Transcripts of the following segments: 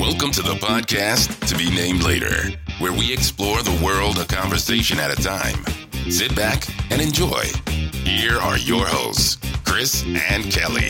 Welcome to the podcast To Be Named Later, where we explore the world a conversation at a time. Sit back and enjoy. Here are your hosts, Chris and Kelly.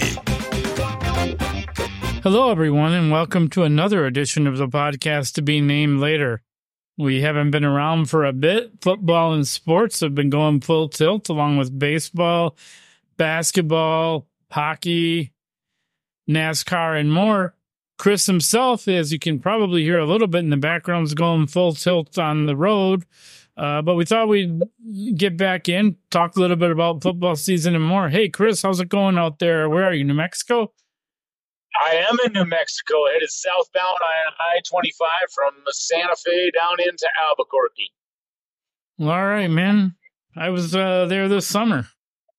Hello, everyone, and welcome to another edition of the podcast To Be Named Later. We haven't been around for a bit. Football and sports have been going full tilt, along with baseball, basketball, hockey, NASCAR, and more. Chris himself, as you can probably hear a little bit in the background, is going full tilt on the road. But we thought we'd get back in, talk a little bit about football season and more. Hey, Chris, how's it going out there? Where are you, New Mexico? I am in New Mexico, headed southbound on I-25 from Santa Fe down into Albuquerque. All right, man. I was there this summer.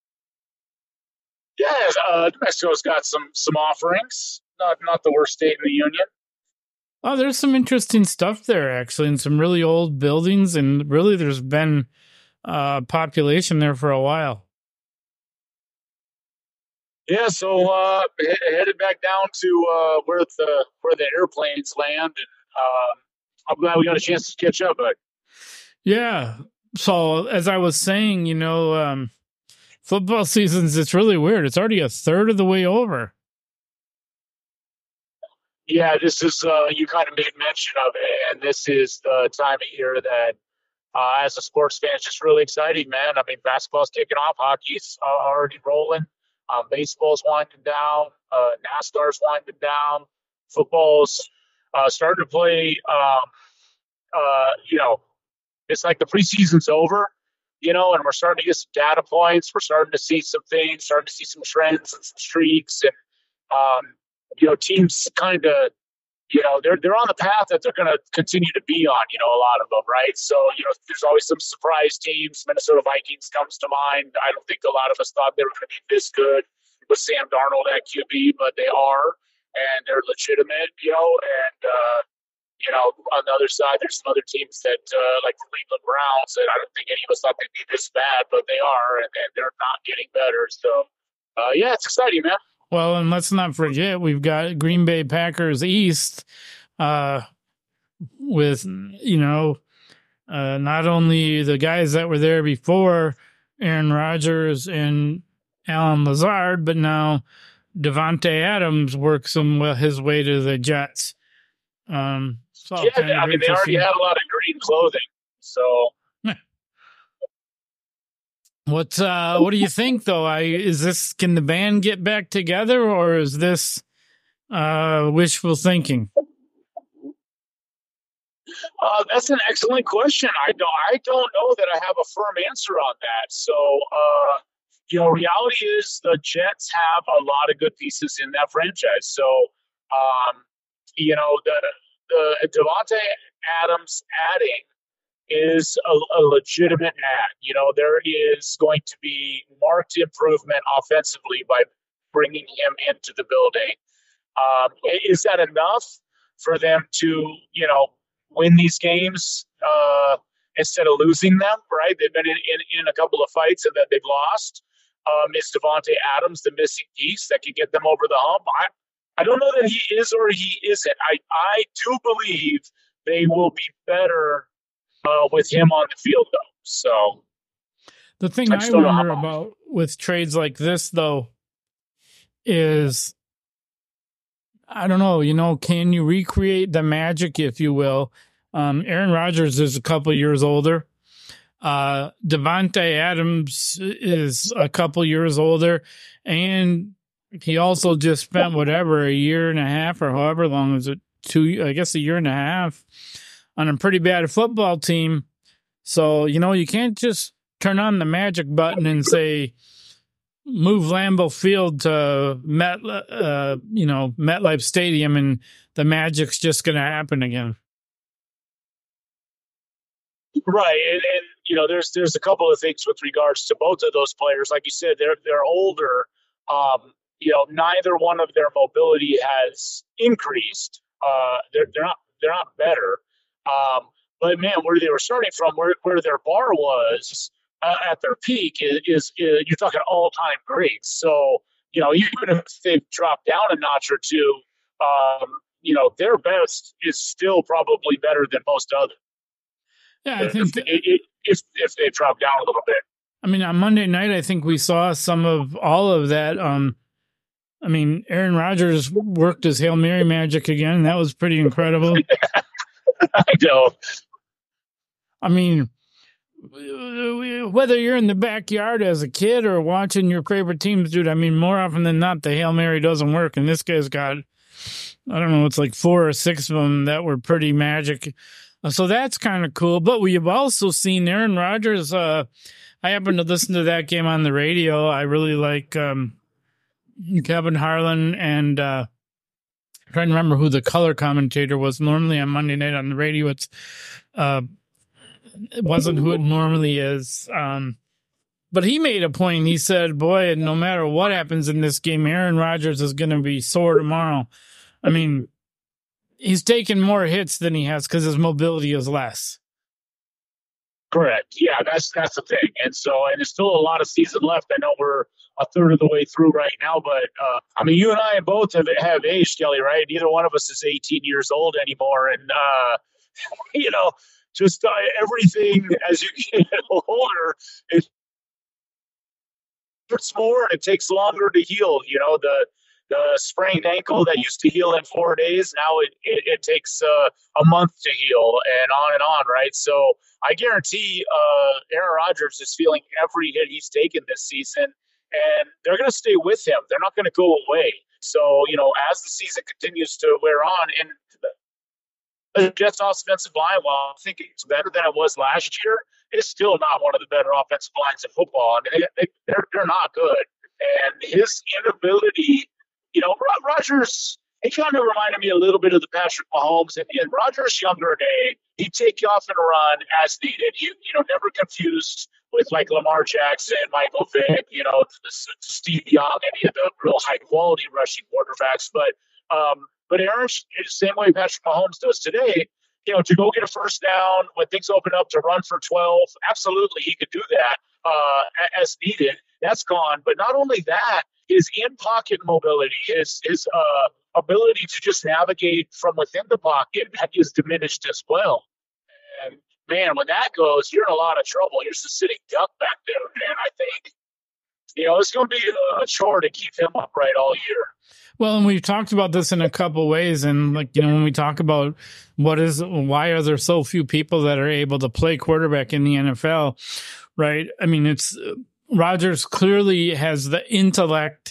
Yeah, New Mexico's got some offerings. Not the worst state in the union. Oh, there's some interesting stuff there, actually, and some really old buildings, and really there's been population there for a while. Yeah, so headed back down to where the airplanes land, and I'm glad we got a chance to catch up. But yeah, so as I was saying, football seasons, it's really weird. It's already a third of the way over. Yeah, this is, you kind of made mention of it, and this is the time of year that, as a sports fan, it's just really exciting, man. I mean, basketball's kicking off, hockey's already rolling, baseball's winding down, NASCAR's winding down, football's starting to play, it's like the preseason's over, and we're starting to get some data points. We're starting to see some things, starting to see some trends and some streaks, and, teams kind of, they're on the path that they're going to continue to be on, a lot of them, right? So, there's always some surprise teams. Minnesota Vikings comes to mind. I don't think a lot of us thought they were going to be this good with Sam Darnold at QB, but they are, and they're legitimate, on the other side, there's some other teams that, like the Cleveland Browns, that I don't think any of us thought they'd be this bad, but they are, and they're not getting better. So, it's exciting, man. Well, and let's not forget, we've got Green Bay Packers East with, not only the guys that were there before, Aaron Rodgers and Alan Lazard, but now Davante Adams works his way to the Jets. They already had a lot of green clothing, so... What do you think, though? Can the band get back together, or is this wishful thinking? That's an excellent question. I don't know that I have a firm answer on that. So, reality is the Jets have a lot of good pieces in that franchise. So, the Davante Adams adding is a legitimate add. There is going to be marked improvement offensively by bringing him into the building. Is that enough for them to, win these games instead of losing them, right? They've been in a couple of fights and that they've lost. Is Davante Adams the missing piece that can get them over the hump? I don't know that he is or he isn't. I do believe they will be better with him on the field, though. So the thing I wonder about with trades like this, though, is I don't know. Can you recreate the magic, if you will? Aaron Rodgers is a couple years older. Davante Adams is a couple years older, and he also just spent a year and a half, or however long is it? A year and a half. On a pretty bad football team. So, you can't just turn on the magic button and say, move Lambeau Field to MetLife Stadium, and the magic's just going to happen again. Right. And there's a couple of things with regards to both of those players. Like you said, they're older. Neither one of their mobility has increased. They're not better. But man, where they were starting from, where their bar was at their peak is you're talking all-time greats. So, even if they've dropped down a notch or two, their best is still probably better than most others. Yeah, I think if they drop down a little bit. I mean, on Monday night, I think we saw some of all of that. I mean, Aaron Rodgers worked his Hail Mary magic again. That was pretty incredible. I know. I mean, whether you're in the backyard as a kid or watching your favorite teams, dude, I mean, more often than not, the Hail Mary doesn't work. And this guy's got, I don't know, it's like 4 or 6 of them that were pretty magic. So that's kind of cool. But we've also seen Aaron Rodgers. I happened to listen to that game on the radio. I really like Kevin Harlan and I'm trying to remember who the color commentator was. Normally on Monday night on the radio, it wasn't who it normally is. But he made a point. He said, boy, no matter what happens in this game, Aaron Rodgers is going to be sore tomorrow. I mean, he's taken more hits than he has because his mobility is less. Correct. Yeah, that's the thing. And there's still a lot of season left. I know we're a third of the way through right now, but I mean, you and I both have aged, Kelly, right? Neither one of us is 18 years old anymore. And, just everything as you get older, it hurts more and it takes longer to heal. The sprained ankle that used to heal in 4 days, now it takes a month to heal, and on, right? So I guarantee Aaron Rodgers is feeling every hit he's taken this season, and they're going to stay with him. They're not going to go away. So, as the season continues to wear on, and the Jets' offensive line, while I think it's better than it was last year, it's still not one of the better offensive lines in football. I mean, they're not good. And his inability, Rodgers, he kind of reminded me a little bit of the Patrick Mahomes. In Rodgers' younger day, he'd take you off and run as needed. Never confused with like Lamar Jackson, Michael Vick, Steve Young, any of the real high-quality rushing quarterbacks. But Aaron, same way Patrick Mahomes does today, to go get a first down when things open up to run for 12, absolutely he could do that as needed. That's gone. But not only that, his in-pocket mobility, his ability to just navigate from within the pocket is diminished as well. And, man, when that goes, you're in a lot of trouble. You're just a sitting duck back there. And I think, it's going to be a chore to keep him upright all year. Well, and we've talked about this in a couple ways. And, when we talk about why are there so few people that are able to play quarterback in the NFL, right? I mean, Rodgers clearly has the intellect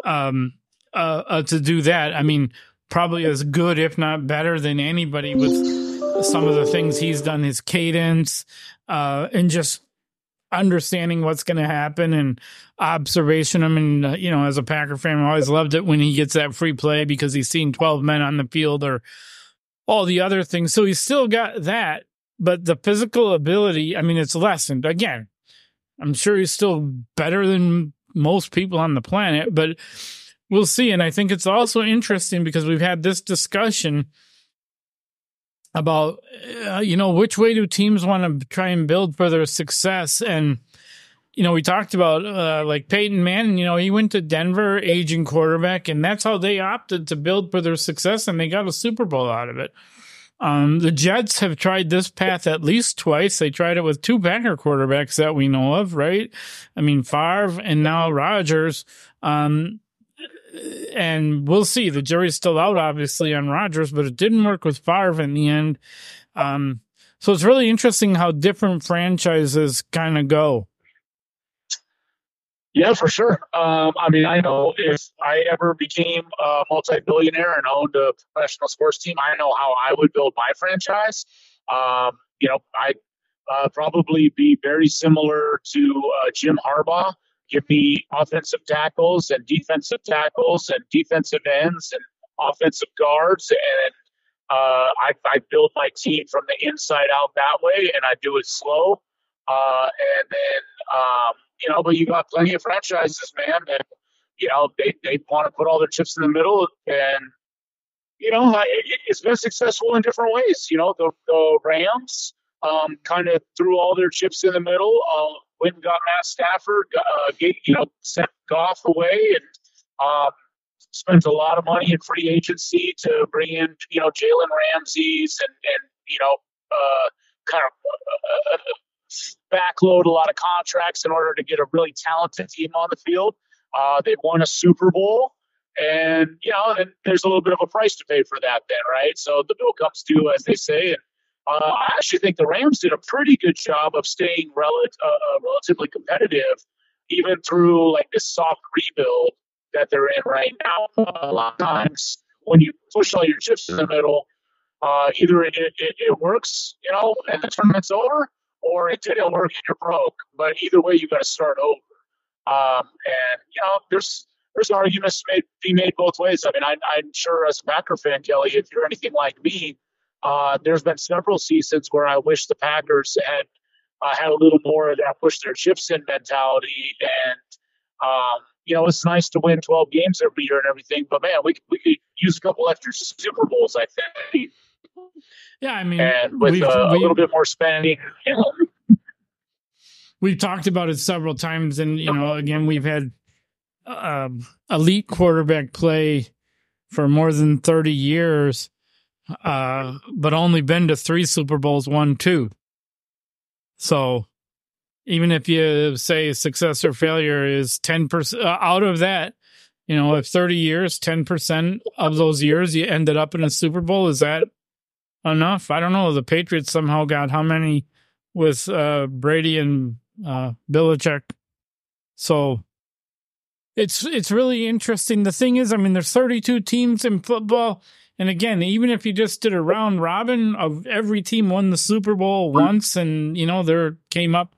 to do that. I mean, probably as good, if not better, than anybody with some of the things he's done, his cadence, and just understanding what's going to happen and observation. I mean, as a Packer fan, I always loved it when he gets that free play because he's seen 12 men on the field or all the other things. So he's still got that, but the physical ability, I mean, it's lessened. Again, I'm sure he's still better than most people on the planet, but we'll see. And I think it's also interesting because we've had this discussion about, which way do teams want to try and build for their success. And, we talked about like Peyton Manning, he went to Denver, aging quarterback, and that's how they opted to build for their success, and they got a Super Bowl out of it. The Jets have tried this path at least twice. They tried it with 2 Packer quarterbacks that we know of, right? I mean, Favre and now Rodgers. And we'll see. The jury's still out, obviously, on Rodgers, but it didn't work with Favre in the end. So it's really interesting how different franchises kind of go. Yeah, for sure. I mean, I know if I ever became a multi-billionaire and owned a professional sports team, I know how I would build my franchise. I'd probably be very similar to Jim Harbaugh. Give me offensive tackles and defensive ends and offensive guards. And I build my team from the inside out that way, and I do it slow. And then, but you got plenty of franchises, man, that, they want to put all their chips in the middle. And, it's been successful in different ways. The Rams kind of threw all their chips in the middle. Went and got Matt Stafford, sent Goff away. And spent a lot of money in free agency to bring in, Jalen Ramsey's and kind of backload a lot of contracts in order to get a really talented team on the field. They won a Super Bowl, and and there's a little bit of a price to pay for that, then, right? So the bill comes due, as they say. And I actually think the Rams did a pretty good job of staying relatively competitive, even through like this soft rebuild that they're in right now. A lot of times, when you push all your chips in the middle, either it works, and the tournament's over, or it didn't work and you're broke. But either way, you got to start over. There's arguments be made both ways. I mean, I'm sure as a Packer fan, Kelly, if you're anything like me, there's been several seasons where I wish the Packers had a little more of that push their chips in mentality. And, it's nice to win 12 games every year and everything, but man, we could use a couple extra Super Bowls, I think. Yeah, I mean, and with a little bit more spending. We've talked about it several times, and again, we've had elite quarterback play for more than 30 years, but only been to 3 Super Bowls, won 2. So even if you say success or failure is 10% out of that, if 30 years, 10% of those years you ended up in a Super Bowl, is that enough? I don't know. The Patriots somehow got how many with Brady and Belichick. So it's really interesting. The thing is, I mean, there's 32 teams in football. And again, even if you just did a round robin of every team won the Super Bowl once and, there came up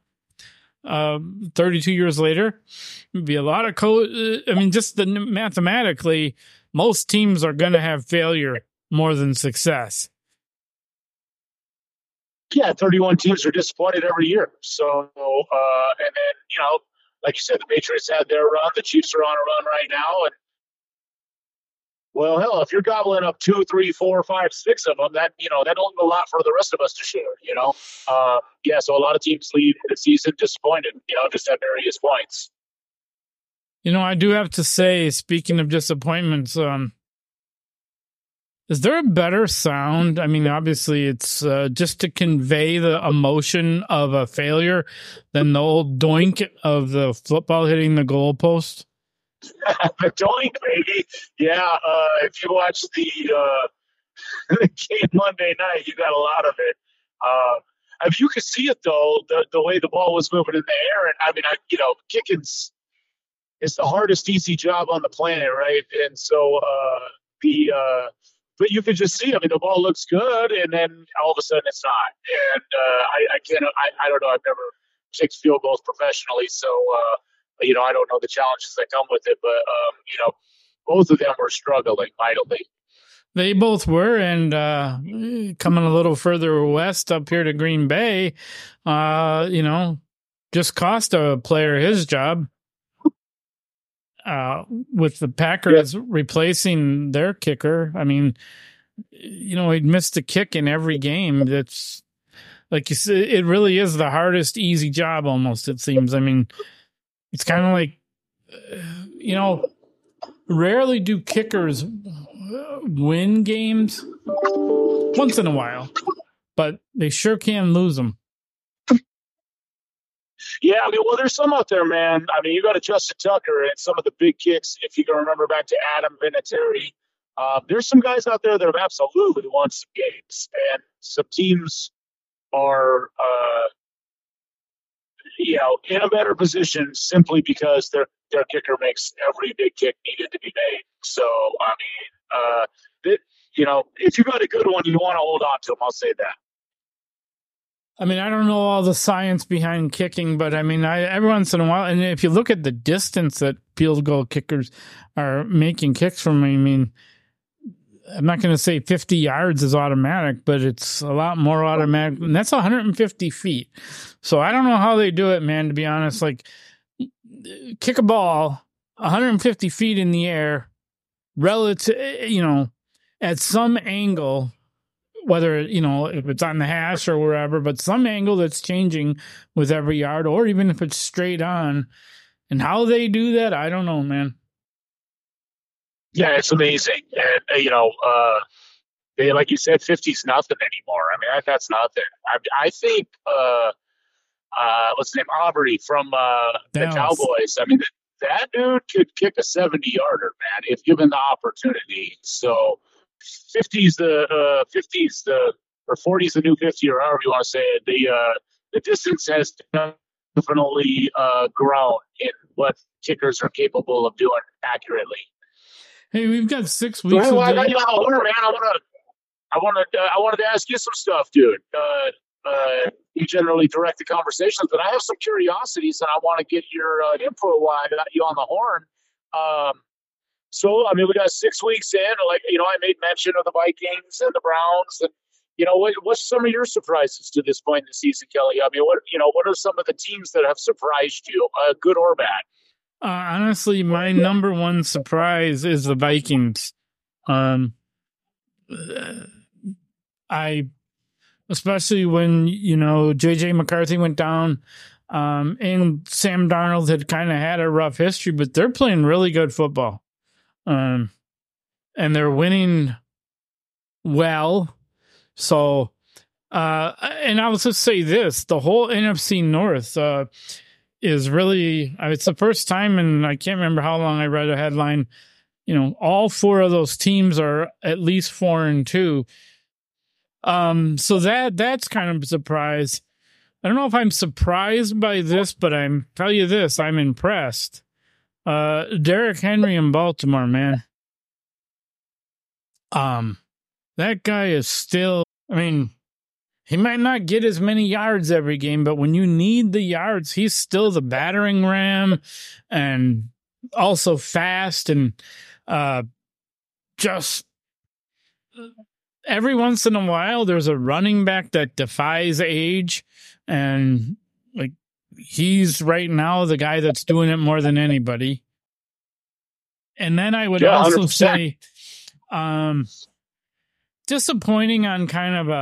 32 years later, it'd be a lot of just mathematically, most teams are going to have failure more than success. Yeah, 31 teams are disappointed every year. So, and then, like you said, the Patriots had their run. The Chiefs are on a run right now. And, well, hell, if you're gobbling up 2, 3, 4, 5, 6 of them, that don't leave a lot for the rest of us to share, so a lot of teams leave the season disappointed, just at various points. I do have to say, speaking of disappointments, is there a better sound? I mean, obviously, it's just to convey the emotion of a failure than the old doink of the football hitting the goalpost. Doink, baby. Yeah, if you watch the game Monday night, you got a lot of it. If you could see it, though, the way the ball was moving in the air, and I mean, kicking's it's the hardest, easy job on the planet, right? And so but you could just see, I mean, the ball looks good, and then all of a sudden it's not. And I don't know. I've never kicked field goals professionally, so I don't know the challenges that come with it. But both of them were struggling mightily. They both were, and coming a little further west up here to Green Bay, just cost a player his job. With the Packers replacing their kicker, I mean, he'd missed a kick in every game. That's like you said, it really is the hardest, easy job almost, it seems. I mean, it's kind of like, rarely do kickers win games, once in a while, but they sure can lose them. Yeah, I mean, well, there's some out there, man. I mean, you got Justin Tucker and some of the big kicks. If you can remember back to Adam Vinatieri, there's some guys out there that have absolutely won some games, and some teams are, in a better position simply because their kicker makes every big kick needed to be made. So, I mean, if you got a good one, you want to hold on to them. I'll say that. I mean, I don't know all the science behind kicking, but I mean, every once in a while, and if you look at the distance that field goal kickers are making kicks from, I mean, I'm not going to say 50 yards is automatic, but it's a lot more automatic, and that's 150 feet. So I don't know how they do it, man, to be honest. Like, kick a ball 150 feet in the air, relative, at some angle, whether, if it's on the hash or wherever, but some angle that's changing with every yard, or even if it's straight on. And how they do that, I don't know, man. Yeah, it's amazing. And, they, like you said, 50's nothing anymore. I mean, that's nothing. I think, what's his name? Aubrey from the Dallas. Cowboys. I mean, that dude could kick a 70-yarder, man, if given the opportunity. So 50's the or 40's the new 50, or however you want to say it. The distance has definitely grown in what kickers are capable of doing accurately. Hey, we've got 6 So weeks. hey, well, I got you on order, man. I wanted to ask you some stuff, dude. You generally direct the conversations, but I have some curiosities, and I want to get your input while I got you on the horn. So, I mean, we got 6 weeks in. Like, I made mention of the Vikings and the Browns, and what's some of your surprises to this point in the season, Kelly? I mean, what are some of the teams that have surprised you, good or bad? Honestly, my number one surprise is the Vikings. Especially when, JJ McCarthy went down, and Sam Darnold had kind of had a rough history, but they're playing really good football. And they're winning well. So, and I will just say this, the whole NFC North, is really, it's the first time, and I can't remember how long I read a headline, all 4 of those teams are at least 4-2. So that's kind of a surprise. I don't know if I'm surprised by this, but tell you this, I'm impressed. Derrick Henry in Baltimore, man. That guy is still, he might not get as many yards every game, but when you need the yards, he's still the battering ram and also fast and just every once in a while there's a running back that defies age, and like he's right now the guy that's doing it more than anybody. And then I would also 100%. Say disappointing on kind of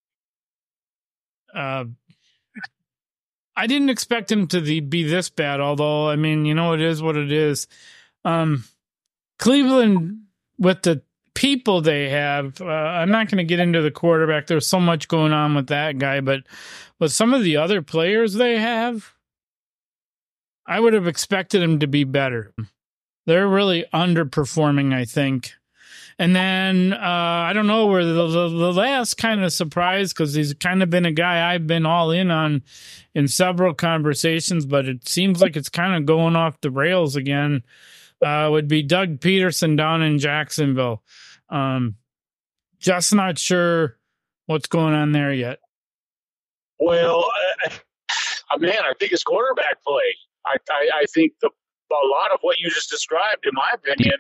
I didn't expect him to be this bad, although, it is what it is. Cleveland, with the people they have, I'm not going to get into the quarterback. There's so much going on with that guy, but some of the other players they have, I would have expected him to be better. They're really underperforming, I think. And then I don't know where the last kind of surprise, because he's kind of been a guy I've been all in on in several conversations, but it seems like it's kind of going off the rails again, would be Doug Peterson down in Jacksonville. Just not sure what's going on there yet. Well, man, I think it's quarterback play. I think a lot of what you just described, in my opinion,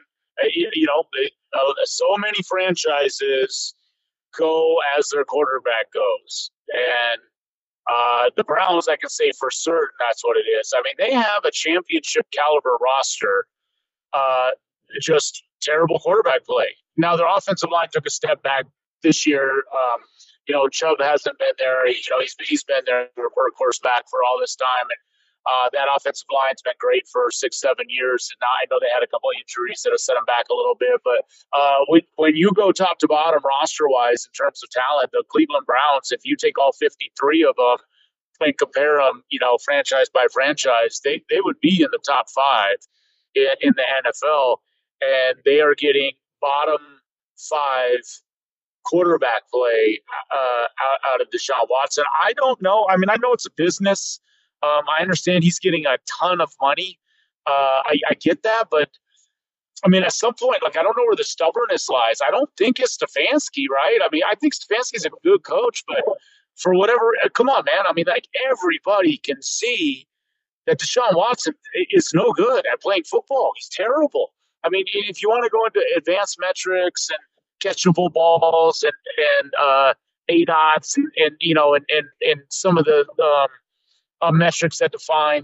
so many franchises go as their quarterback goes. And the Browns, I can say for certain that's what it is. I mean, they have a championship caliber roster, just terrible quarterback play. Now, their offensive line took a step back this year. Chubb hasn't been there. He's been their workhorse back for all this time. And that offensive line's been great for 6-7 years. And now I know they had a couple of injuries that have set them back a little bit. But when you go top to bottom roster-wise in terms of talent, the Cleveland Browns, if you take all 53 of them and compare them, franchise by franchise, they would be in the top 5 in the NFL. And they are getting bottom 5 quarterback play out of Deshaun Watson. I don't know. I know it's a business. I understand he's getting a ton of money. I get that, but at some point, I don't know where the stubbornness lies. I don't think it's Stefanski, right? I think Stefanski's a good coach, but for whatever, come on, man. Everybody can see that Deshaun Watson is no good at playing football. He's terrible. If you want to go into advanced metrics and catchable balls and ADOTs and some of the metrics that define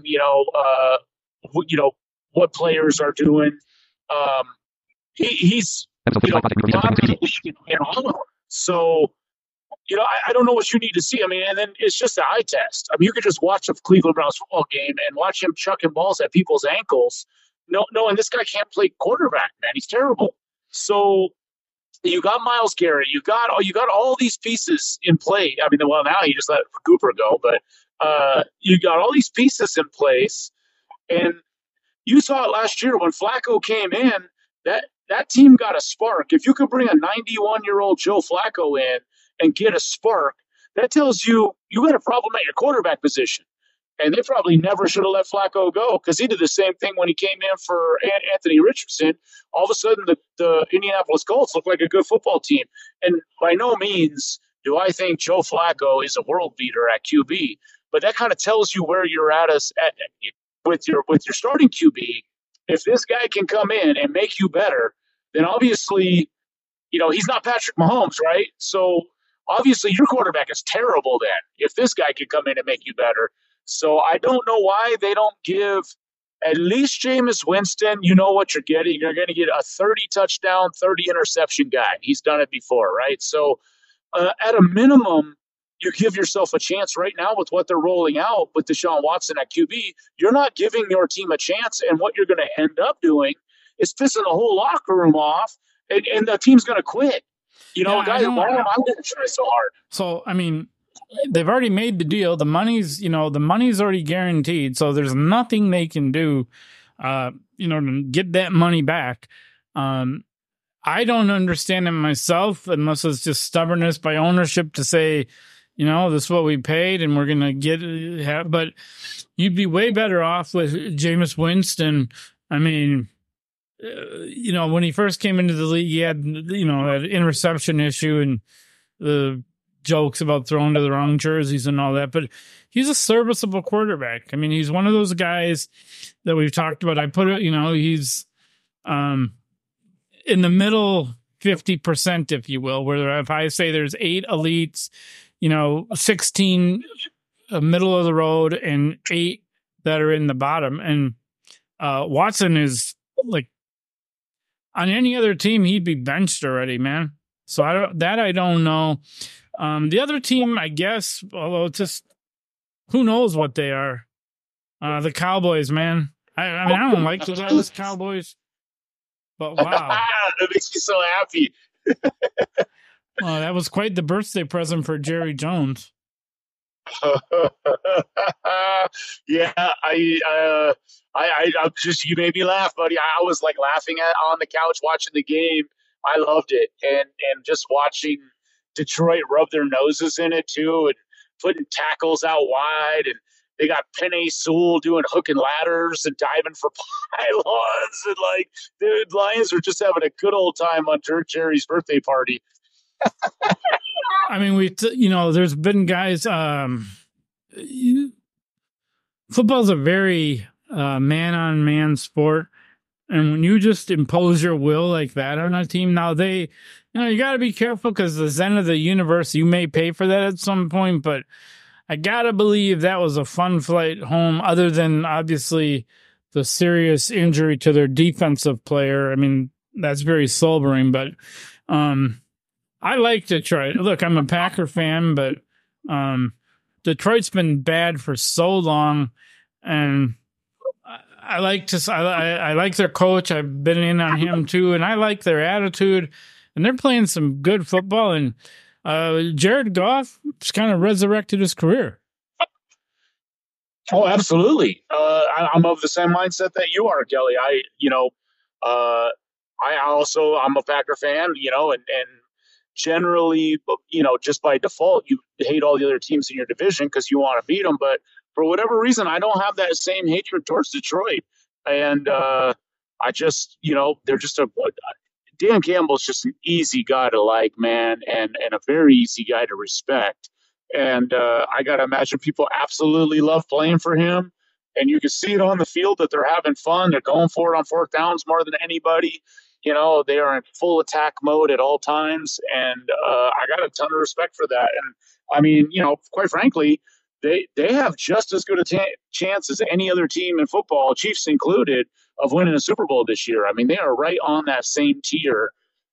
what players are doing, he's in all of them. So I don't know what you need to see. And then it's just an eye test. You could just watch a Cleveland Browns football game and watch him chucking balls at people's ankles. No, and this guy can't play quarterback, man. He's terrible. So you got Myles Garrett. You got all these pieces in play. I mean, well, now you just let Cooper go, but you got all these pieces in place. And you saw it last year when Flacco came in. That team got a spark. If you could bring a 91-year-old Joe Flacco in and get a spark, that tells you got a problem at your quarterback position. And they probably never should have let Flacco go because he did the same thing when he came in for Anthony Richardson. All of a sudden, the Indianapolis Colts look like a good football team. And by no means do I think Joe Flacco is a world beater at QB, but that kind of tells you where you're at with your starting QB. If this guy can come in and make you better, then obviously, he's not Patrick Mahomes, right? So obviously your quarterback is terrible then if this guy can come in and make you better. So I don't know why they don't give at least Jameis Winston, you know what you're getting. You're going to get a 30-touchdown, 30-interception guy. He's done it before, right? So at a minimum, you give yourself a chance right now with what they're rolling out with Deshaun Watson at QB. You're not giving your team a chance, and what you're going to end up doing is pissing the whole locker room off, and the team's going to quit. Guys, why am I going to try so hard? So, I mean, they've already made the deal. The money's already guaranteed. So there's nothing they can do, to get that money back. I don't understand it myself unless it's just stubbornness by ownership to say, this is what we paid and we're going to get. But you'd be way better off with Jameis Winston. I mean, when he first came into the league, he had, that interception issue and the jokes about throwing to the wrong jerseys and all that, but he's a serviceable quarterback. I mean, he's one of those guys that we've talked about. I put it, he's in the middle 50%, if you will, where if I say there's 8 elites, 16 middle of the road and 8 that are in the bottom. And Watson is like on any other team, he'd be benched already, man. So I don't know. The other team, I guess, although it's just who knows what they are. The Cowboys, man. I mean, I don't like those Cowboys, but wow, it makes me so happy. Well, that was quite the birthday present for Jerry Jones. Yeah, I just, you made me laugh, buddy. I was like laughing on the couch watching the game. I loved it, and just watching Detroit rub their noses in it too, and putting tackles out wide, and they got Penei Sewell doing hook and ladders and diving for pylons, and like, dude, Lions are just having a good old time on Jerry's birthday party. I mean, there's been guys. Football's a very man-on-man sport, and when you just impose your will like that on a team, now you got to be careful because the zen of the universe, you may pay for that at some point, but I got to believe that was a fun flight home, other than obviously the serious injury to their defensive player. I mean, that's very sobering, but I like Detroit. Look, I'm a Packer fan, but Detroit's been bad for so long, and I like their coach. I've been in on him too, and I like their attitude. And they're playing some good football. And Jared Goff just kind of resurrected his career. Oh, absolutely. I'm of the same mindset that you are, Kelly. I'm a Packer fan, and generally, just by default, you hate all the other teams in your division because you want to beat them. But for whatever reason, I don't have that same hatred towards Detroit. And I just, they're just Dan Campbell's just an easy guy to like, man, and a very easy guy to respect. And I got to imagine people absolutely love playing for him. And you can see it on the field that they're having fun. They're going for it on 4th downs more than anybody. They are in full attack mode at all times. And I got a ton of respect for that. And I mean, quite frankly, they have just as good a chance as any other team in football, Chiefs included, of winning a Super Bowl this year. I mean, they are right on that same tier.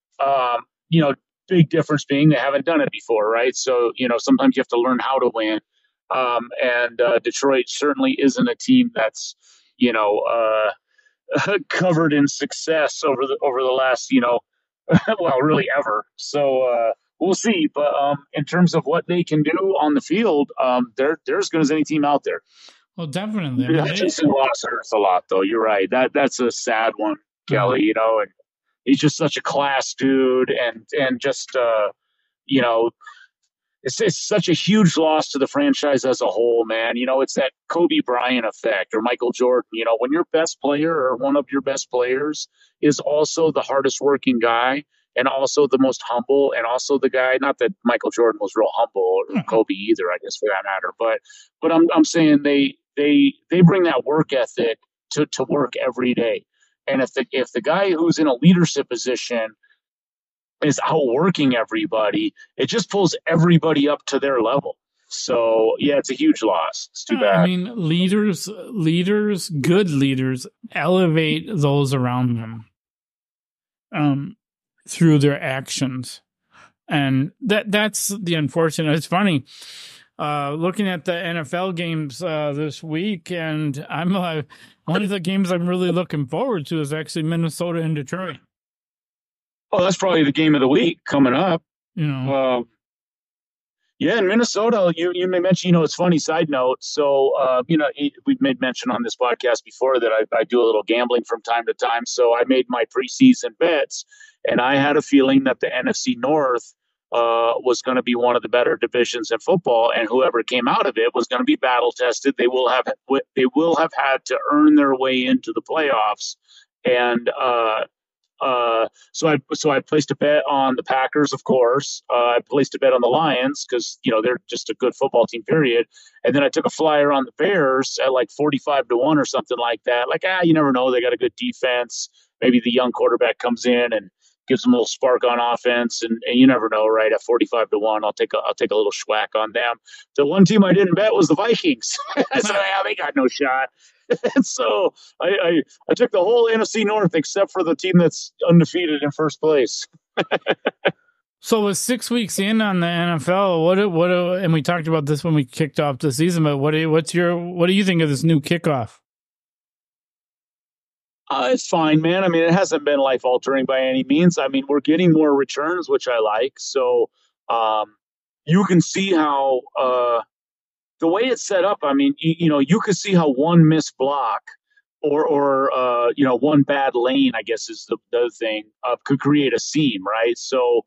Big difference being they haven't done it before, right? So, sometimes you have to learn how to win. And Detroit certainly isn't a team that's, covered in success over the last, well, really ever. So we'll see. But in terms of what they can do on the field, they're as good as any team out there. Well, definitely. I mean, Hutchinson lost hurts a lot, though. You're right. That's a sad one, Kelly. You know, and he's just such a class dude, and just you know, it's such a huge loss to the franchise as a whole, man. You know, it's that Kobe Bryant effect or Michael Jordan. You know, when your best player or one of your best players is also the hardest working guy and also the most humble and also the guy, not that Michael Jordan was real humble or Kobe either, I guess for that matter, but I'm saying they bring that work ethic to work every day. And if the guy who's in a leadership position is outworking everybody, it just pulls everybody up to their level. So yeah, it's a huge loss. It's too bad. I mean, leaders, good leaders elevate those around them through their actions. And that's the unfortunate. It's funny. Looking at the NFL games this week, and I'm one of the games I'm really looking forward to is actually Minnesota and Detroit. Oh, that's probably the game of the week coming up. You know, yeah, in Minnesota, you may mention. You know, it's funny. Side note. So, you know, we've made mention on this podcast before that I do a little gambling from time to time. So I made my preseason bets, and I had a feeling that the NFC North was going to be one of the better divisions in football, and whoever came out of it was going to be battle tested. They will have had to earn their way into the playoffs, and so I placed a bet on the Packers, of course. I placed a bet on the Lions because, you know, they're just a good football team, period. And then I took a flyer on the Bears at like 45-1 or something like that. Like, you never know. They got a good defense. Maybe the young quarterback comes in and gives them a little spark on offense, and you never know, right? At 45-1, I'll take a little schwack on them. The one team I didn't bet was the Vikings. I said, they got no shot. And so I took the whole NFC North except for the team that's undefeated in first place. So with 6 weeks in on the NFL, and we talked about this when we kicked off the season, but what do you think of this new kickoff? It's fine, man. I mean, it hasn't been life altering by any means. I mean, we're getting more returns, which I like. So you can see how the way it's set up. I mean, you can see how one missed block or one bad lane, I guess is the other thing, could create a seam, right? So,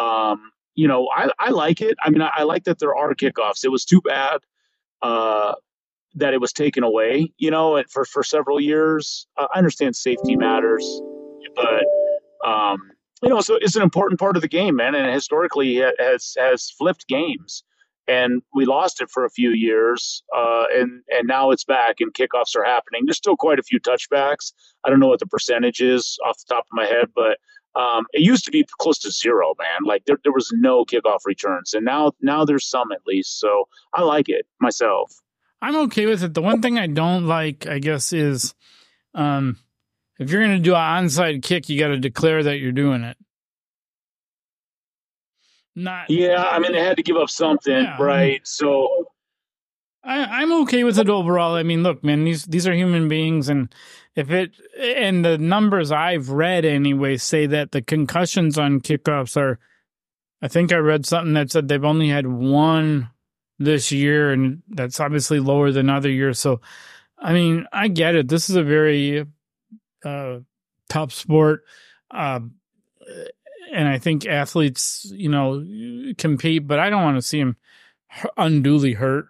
I like it. I mean, I like that there are kickoffs. It was too bad that it was taken away, and for several years. I understand safety matters, but so it's an important part of the game, man. And historically, it has flipped games, and we lost it for a few years, and now it's back, and kickoffs are happening. There's still quite a few touchbacks. I don't know what the percentage is off the top of my head, but it used to be close to zero, man. Like there was no kickoff returns, and now there's some at least. So I like it myself. I'm okay with it. The one thing I don't like, I guess, is if you're going to do an onside kick, you got to declare that you're doing it. I mean, they had to give up something, right? So I'm okay with it overall. I mean, look, man, these are human beings, and and the numbers I've read anyway say that the concussions on kickoffs are, I think I read something that said they've only had one this year, and that's obviously lower than other years. So, I mean, I get it. This is a very tough sport. And I think athletes, compete, but I don't want to see them unduly hurt.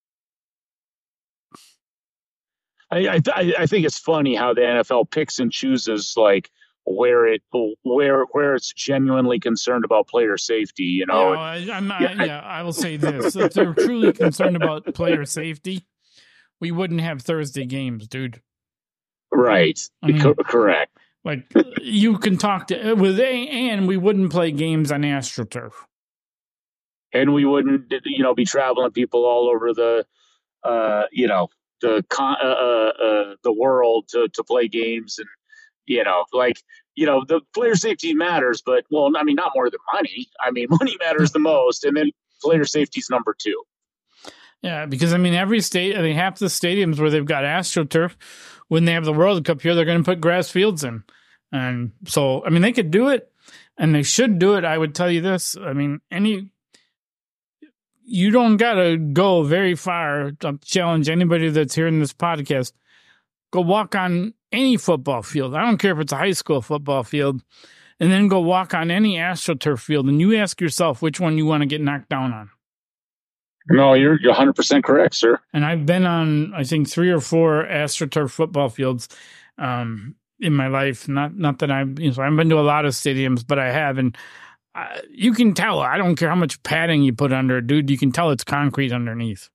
I think it's funny how the NFL picks and chooses like where it's genuinely concerned about player safety. I will say this: if they're truly concerned about player safety, we wouldn't have Thursday games, dude. Right. Correct. Like you can talk and we wouldn't play games on AstroTurf, and we wouldn't, be traveling people all over the world to play games, and the player safety matters, but I mean, not more than money. I mean, money matters the most, and then player safety is number two. Yeah, because I mean, half the stadiums where they've got AstroTurf, when they have the World Cup here, they're going to put grass fields in. And so, I mean, they could do it, and they should do it. I would tell you this. I mean, you don't got to go very far. I'll challenge anybody that's hearing this podcast. Go walk on any football field. I don't care if it's a high school football field, and then go walk on any AstroTurf field, and you ask yourself which one you want to get knocked down on. No, you're 100% correct, sir. And I've been on, I think, 3 or 4 AstroTurf football fields in my life. Not that I've been to a lot of stadiums, but I have. And you can tell, I don't care how much padding you put under it, dude, you can tell it's concrete underneath.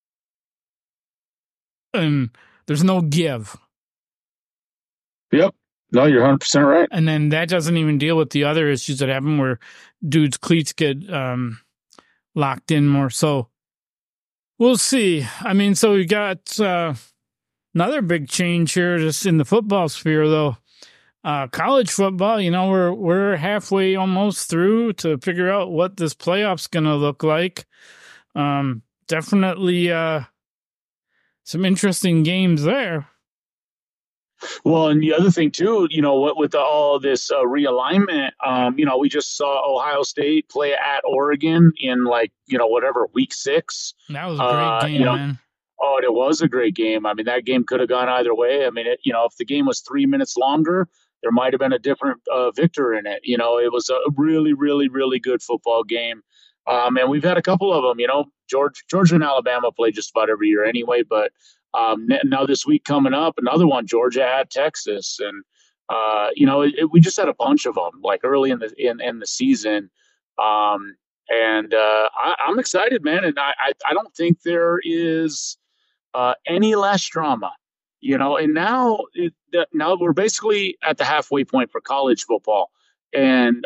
And there's no give. Yep. No, you're 100% right. And then that doesn't even deal with the other issues that happen where dudes' cleats get locked in more. So we'll see. I mean, so we got another big change here just in the football sphere, though. College football, we're halfway almost through to figure out what this playoff's going to look like. Definitely some interesting games there. Well, and the other thing too, with all this realignment, we just saw Ohio State play at Oregon in week 6. That was a great game, man. Oh, it was a great game. I mean, that game could have gone either way. I mean, if the game was 3 minutes longer, there might have been a different victor in it. It was a really, really, really good football game. And we've had a couple of them. Georgia and Alabama play just about every year anyway, but now this week coming up, another one, Georgia at Texas, and we just had a bunch of them like early in the season, and I'm excited, man, and I don't think there is any less drama, and now we're basically at the halfway point for college football, and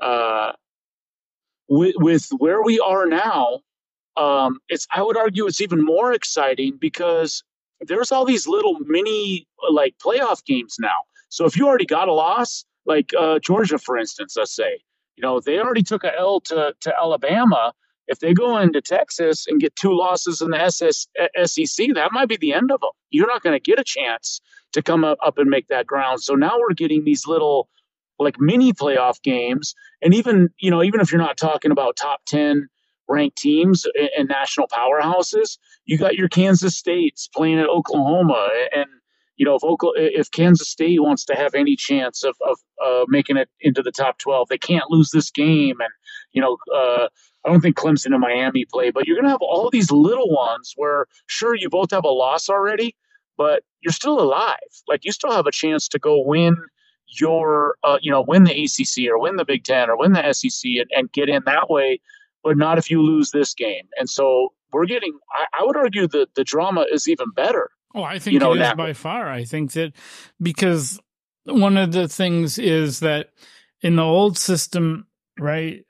with where we are now, I would argue it's even more exciting because there's all these little mini playoff games now. So if you already got a loss, like Georgia, for instance, let's say, they already took a L to Alabama. If they go into Texas and get 2 losses in the SEC, that might be the end of them. You're not going to get a chance to come up and make that ground. So now we're getting these little mini playoff games. And even if you're not talking about top 10 ranked teams and national powerhouses, you got your Kansas States playing at Oklahoma, and if Kansas State wants to have any chance of making it into the top 12, they can't lose this game. And I don't think Clemson and Miami play, but you're going to have all these little ones where sure you both have a loss already, but you're still alive. You still have a chance to go win win the ACC or win the Big Ten or win the SEC and get in that way. But not if you lose this game. And so we're getting, I would argue that the drama is even better. Oh, I think it is by far. I think that because one of the things is that in the old system, right?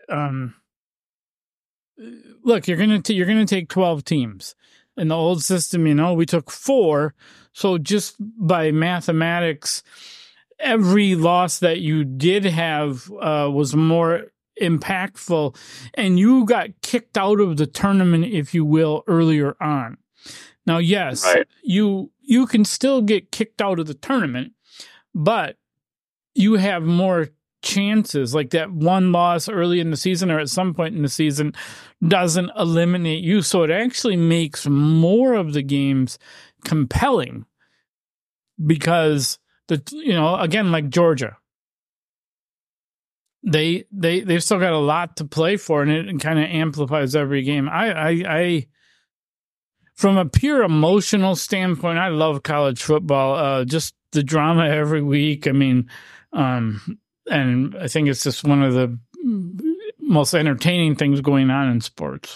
Look, you're gonna take 12 teams. In the old system, we took 4. So just by mathematics, every loss that you did have was more impactful, and you got kicked out of the tournament, if you will, earlier on. Now, yes, right. you can still get kicked out of the tournament, but you have more chances. Like that one loss early in the season or at some point in the season doesn't eliminate you. So it actually makes more of the games compelling because again, like Georgia, they've still got a lot to play for, and it kind of amplifies every game. I from a pure emotional standpoint, I love college football. Just the drama every week. I mean, and I think it's just one of the most entertaining things going on in sports.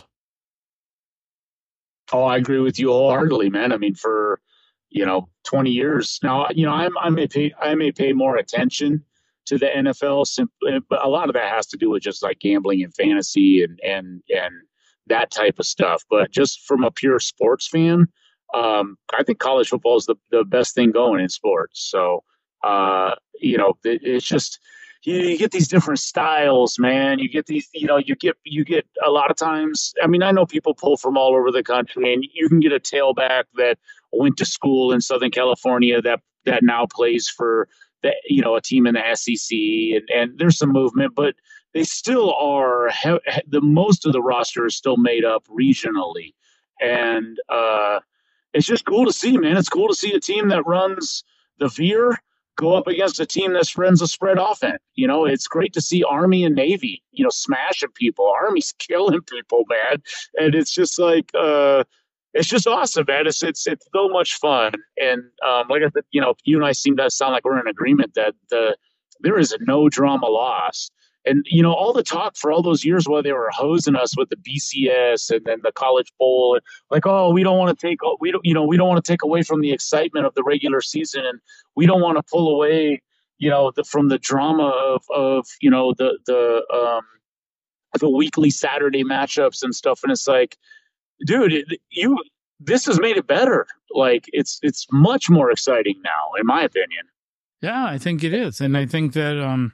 Oh, I agree with you wholeheartedly, man. I mean, for 20 years now, I may pay more attention to the NFL, but a lot of that has to do with just like gambling and fantasy and that type of stuff. But just from a pure sports fan, I think college football is the best thing going in sports. So, it's just you get these different styles, man. You get these, you get a lot of times. I mean, I know people pull from all over the country, and you can get a tailback that went to school in Southern California that now plays for a team in the SEC, and there's some movement, but they still are the most of the roster is still made up regionally, and it's just cool to see, man. It's cool to see a team that runs the veer go up against a team that runs a spread offense. It's great to see Army and Navy, smashing people. Army's killing people, man, and it's just like it's just awesome, man. It's so much fun, and like I said, you and I seem to sound like we're in agreement that there is no drama lost. And, all the talk for all those years while they were hosing us with the BCS and then the College Bowl, like, oh, we don't want to take away from the excitement of the regular season. And we don't want to pull away, from the drama of the weekly Saturday matchups and stuff. And it's like, dude, this has made it better. Like it's much more exciting now, in my opinion. Yeah, I think it is. And I think that,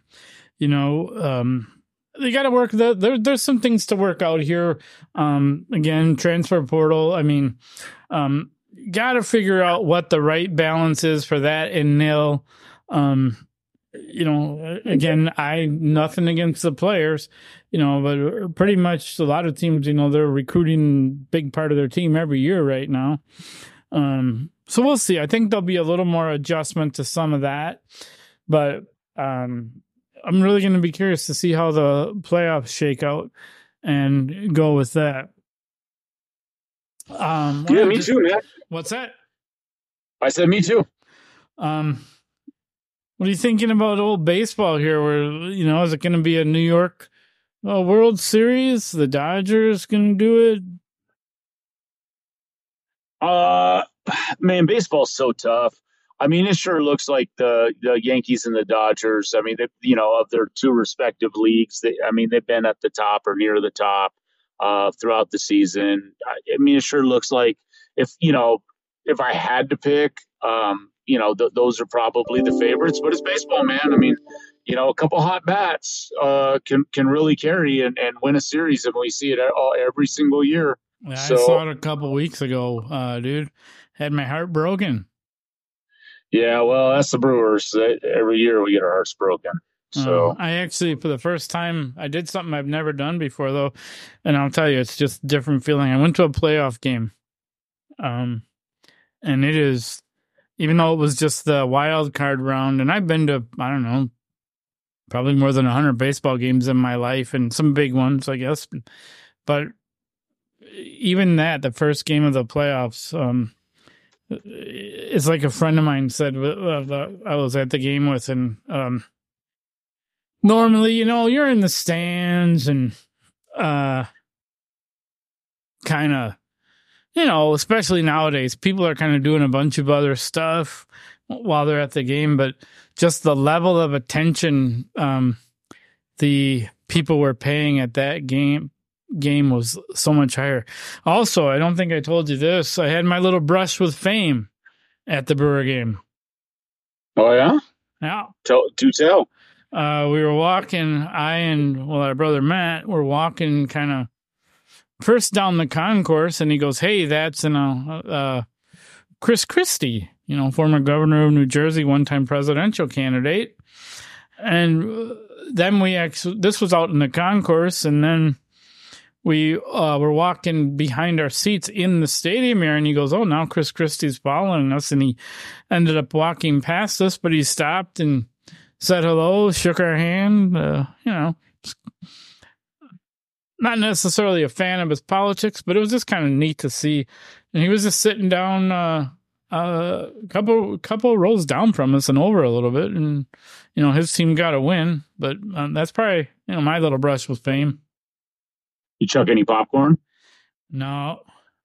they got to work. There's some things to work out here. Again, transfer portal. I mean, got to figure out what the right balance is for that and nil. Again, nothing against the players, but pretty much a lot of teams, they're recruiting big part of their team every year right now. So we'll see. I think there'll be a little more adjustment to some of that, but, I'm really going to be curious to see how the playoffs shake out and go with that. Me too, man. What's that? I said me too. What are you thinking about old baseball here? Where, is it going to be a New York World Series? The Dodgers going to do it? Man, baseball's so tough. I mean, it sure looks like the Yankees and the Dodgers. I mean, of their two respective leagues, they've been at the top or near the top throughout the season. I mean, it sure looks like if I had to pick, those are probably the favorites. But it's baseball, man. I mean, a couple hot bats can really carry and win a series, and we see it every single year. Yeah, I saw it a couple weeks ago, dude. Had my heart broken. Yeah, well, that's the Brewers. Every year we get our hearts broken. So I actually, for the first time, I did something I've never done before, though, and I'll tell you, it's just a different feeling. I went to a playoff game, and it is, even though it was just the wild card round, and I've been to, I don't know, probably more than 100 baseball games in my life, and some big ones, I guess, but even that, the first game of the playoffs, it's like a friend of mine said I was at the game with, and normally, you're in the stands and kind of, especially nowadays, people are kind of doing a bunch of other stuff while they're at the game, but just the level of attention the people were paying at that game was so much higher. Also, I don't think I told you this. I had my little brush with fame at the Brewer game. Oh, yeah? Yeah. Do tell. We were walking, our brother Matt were walking kind of first down the concourse, and he goes, hey, that's Chris Christie, former governor of New Jersey, one-time presidential candidate. And then this was out in the concourse, and then we were walking behind our seats in the stadium here, and he goes, oh, now Chris Christie's following us, and he ended up walking past us, but he stopped and said hello, shook our hand, not necessarily a fan of his politics, but it was just kind of neat to see. And he was just sitting down a couple rows down from us and over a little bit, and, his team got a win, but that's probably, my little brush with fame. You chuck any popcorn? No.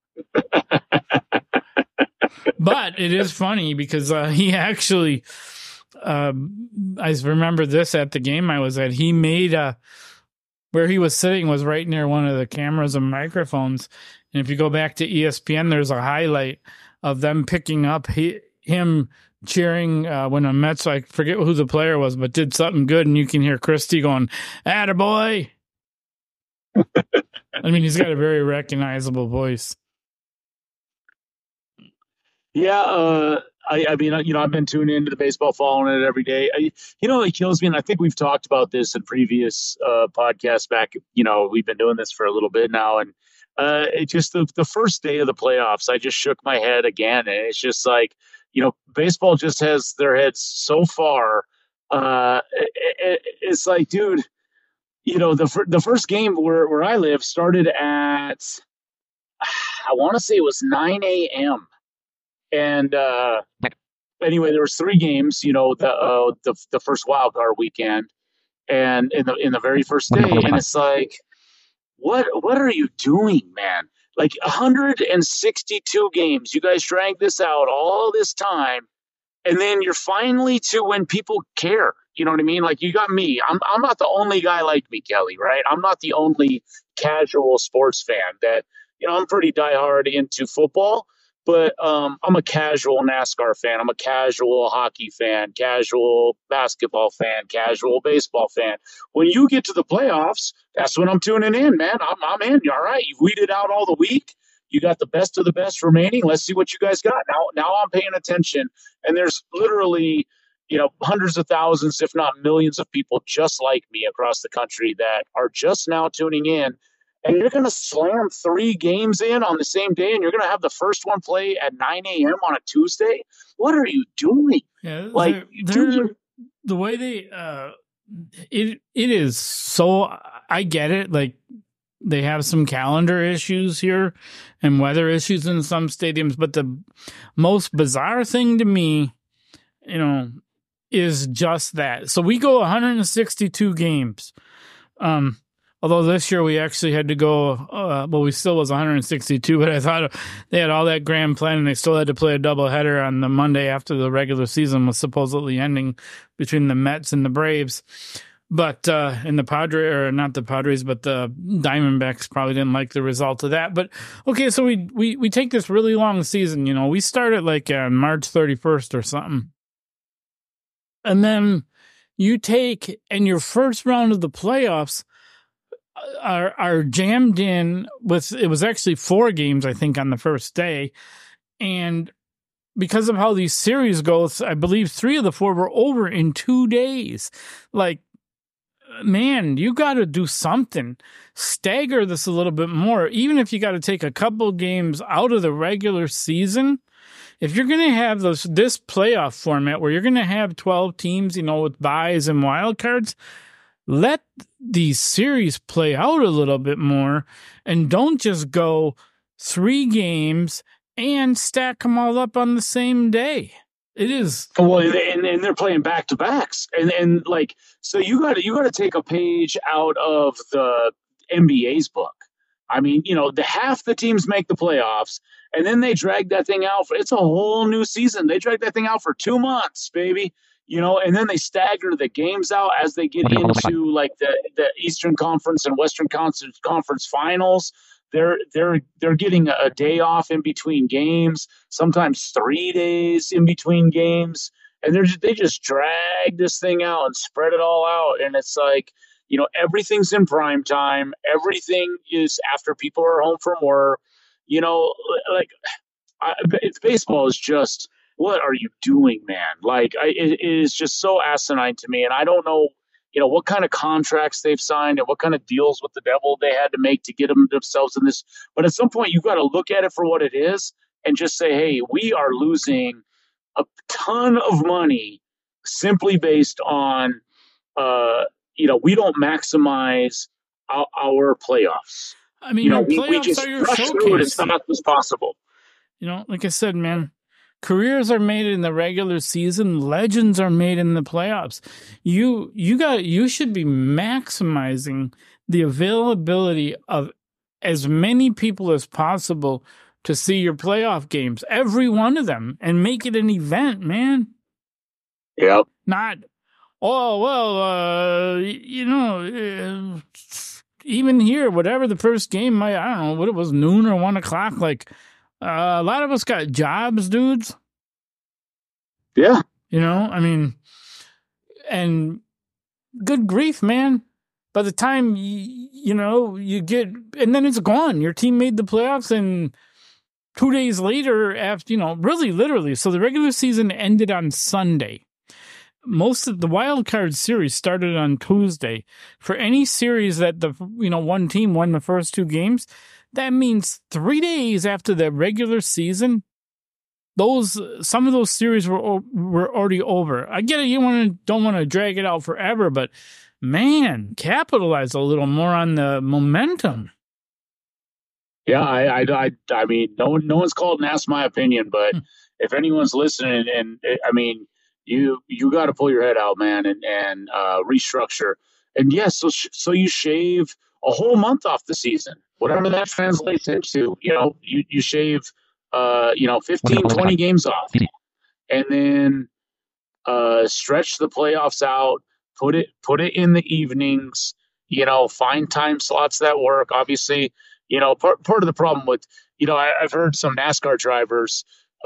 But it is funny because he actually, I remember this at the game I was at, he made where he was sitting was right near one of the cameras and microphones. And if you go back to ESPN, there's a highlight of them picking up him cheering when a Mets, I forget who the player was, but did something good. And you can hear Christie going, attaboy. I mean, he's got a very recognizable voice. Yeah, I mean, I've been tuning into the baseball, following it every day. It kills me, and I think we've talked about this in previous podcasts back. We've been doing this for a little bit now, and it just the first day of the playoffs, I just shook my head again, and it's just like, baseball just has their heads so far. It's like, dude, the first game where I live started at, I want to say it was 9 a.m. And anyway, there was 3 games, the first wild card weekend, and in the very first day, and it's like, what are you doing, man? Like 162 games, you guys dragged this out all this time, and then you're finally to when people care. You know what I mean? Like, you got me. I'm not the only guy like me, Kelly, right? I'm not the only casual sports fan that, I'm pretty diehard into football. But I'm a casual NASCAR fan. I'm a casual hockey fan, casual basketball fan, casual baseball fan. When you get to the playoffs, that's when I'm tuning in, man. I'm in. All right, you've weeded out all the weak. You got the best of the best remaining. Let's see what you guys got. Now I'm paying attention. And there's literally, hundreds of thousands, if not millions of people just like me across the country that are just now tuning in. And you're going to slam 3 games in on the same day, and you're going to have the first one play at 9 a.m. on a Tuesday? What are you doing? Yeah, the way they it is so. I get it. Like, they have some calendar issues here and weather issues in some stadiums, but the most bizarre thing to me, is just that. So we go 162 games. Although this year we actually had to go, we still was 162, but I thought they had all that grand plan and they still had to play a doubleheader on the Monday after the regular season was supposedly ending between the Mets and the Braves. But, and the Padres, but the Diamondbacks probably didn't like the result of that. But, okay, so we take this really long season, we started like on March 31st or something. And then you take, and your first round of the playoffs are jammed in with, it was actually 4 games, I think, on the first day. And because of how these series go, I believe 3 of the 4 were over in 2 days. Like, man, you got to do something. Stagger this a little bit more. Even if you got to take a couple games out of the regular season, if you're going to have this playoff format where you're going to have 12 teams, with buys and wild cards, let these series play out a little bit more and don't just go 3 games and stack them all up on the same day. It is. Well, and they're playing back to backs, and like, so you got to take a page out of the NBA's book. I mean, the half the teams make the playoffs, and then they drag that thing out it's a whole new season. They drag that thing out for 2 months, baby. And then they stagger the games out as they get into like the Eastern Conference and Western Conference finals. They're getting a day off in between games, sometimes 3 days in between games, and they just drag this thing out and spread it all out. And it's like, everything's in prime time. Everything is after people are home from work. Baseball is just, what are you doing, man? Like, it is just so asinine to me. And I don't know, what kind of contracts they've signed and what kind of deals with the devil they had to make to get themselves in this. But at some point, you've got to look at it for what it is and just say, hey, we are losing a ton of money simply based on, we don't maximize our playoffs. I mean, we just rush through it as fast as possible. Like I said, man, careers are made in the regular season. Legends are made in the playoffs. You should be maximizing the availability of as many people as possible to see your playoff games, every one of them, and make it an event, man. Yep. Not, even here, whatever the first game, I don't know what it was, noon or 1 o'clock. Like, a lot of us got jobs, dudes. Yeah. I mean, and good grief, man. By the time, you get, and then it's gone. Your team made the playoffs and 2 days later, after, really literally. So the regular season ended on Sunday. Most of the wild card series started on Tuesday. For any series that one team won the first 2 games, that means 3 days after the regular season, some of those series were already over. I get it. You don't want to drag it out forever, but man, capitalize a little more on the momentum. Yeah, I mean, no one's called and asked my opinion, but if anyone's listening, and I mean, you got to pull your head out, man, and restructure. And yes, so you shave a whole month off the season, whatever that translates into. You shave 15, 20 games off, and then stretch the playoffs out. Put it in the evenings. Find time slots that work. Obviously. Part of the problem with, I've heard some NASCAR drivers,